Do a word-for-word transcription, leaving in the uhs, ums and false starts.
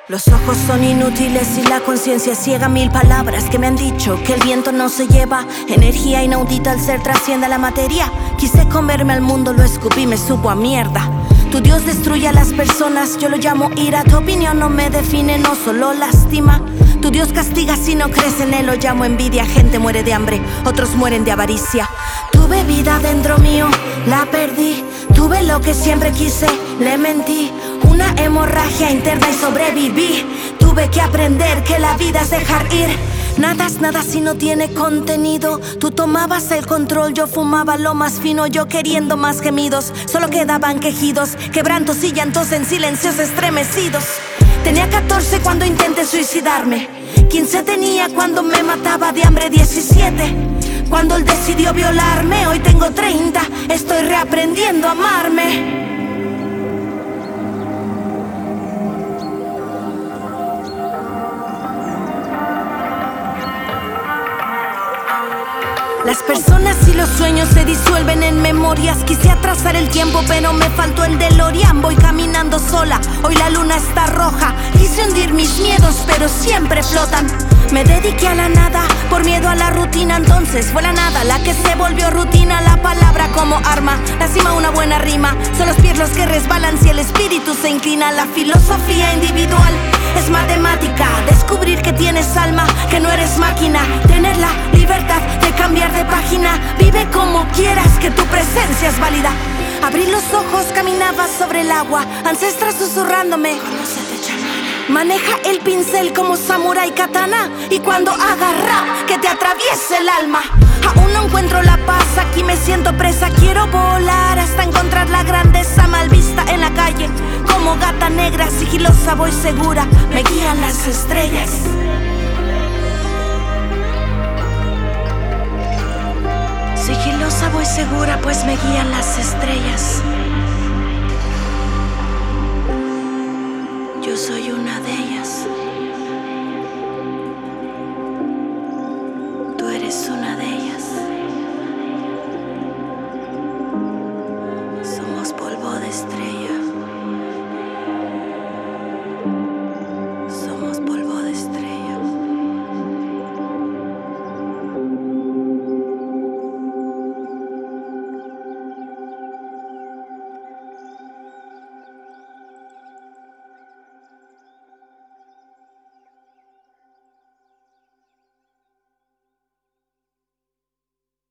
Los ojos son inútiles y la conciencia ciega. Mil palabras que me han dicho que el viento no se lleva. Energía inaudita al ser trasciende la materia. Quise comerme al mundo, lo escupí, me supo a mierda. Tu Dios destruye a las personas, yo lo llamo ira. Tu opinión no me define, no solo lastima. Tu Dios castiga si no crees en él, lo llamo envidia. Gente muere de hambre, otros mueren de avaricia. Tuve vida dentro mío, la perdí. Tuve lo que siempre quise, le mentí. Una hemorragia interna y sobreviví. Tuve que aprender que la vida es dejar ir. Nada es nada si no tiene contenido. Tú tomabas el control, yo fumaba lo más fino. Yo queriendo más gemidos, solo quedaban quejidos, quebrantos y llantos en silencios estremecidos. Tenía catorce cuando intenté suicidarme. quince tenía cuando me mataba de hambre. Diecisiete cuando él decidió violarme. Hoy tengo treinta, estoy reaprendiendo a amarme. Las personas y los sueños se disuelven en memorias. Quise atrasar el tiempo pero me faltó el DeLorean. Voy caminando sola, hoy la luna está roja. Quise hundir mis miedos pero siempre flotan. Me dediqué a la nada por miedo a la rutina. Entonces fue la nada la que se volvió rutina. La palabra como arma, la cima una buena rima. Son los pies los que resbalan si el espíritu se inclina. La filosofía individual es matemática. Descubrir que tienes alma, que no eres máquina. Tener la libertad de cambiar de página. Vive como quieras, que tu presencia es válida. Abrí los ojos, caminaba sobre el agua. Ancestras susurrándome, conócete, chamán. Maneja el pincel como samurái katana. Y cuando haga rap, que te atraviese el alma. Aún no encuentro la paz, aquí me siento presa. Quiero volar hasta encontrar la grandeza. Mal vista en la calle, como gata negra. Sigilosa voy segura, me guían las estrellas. Sigilosa voy segura, pues me guían las estrellas. Yo soy una de ellas.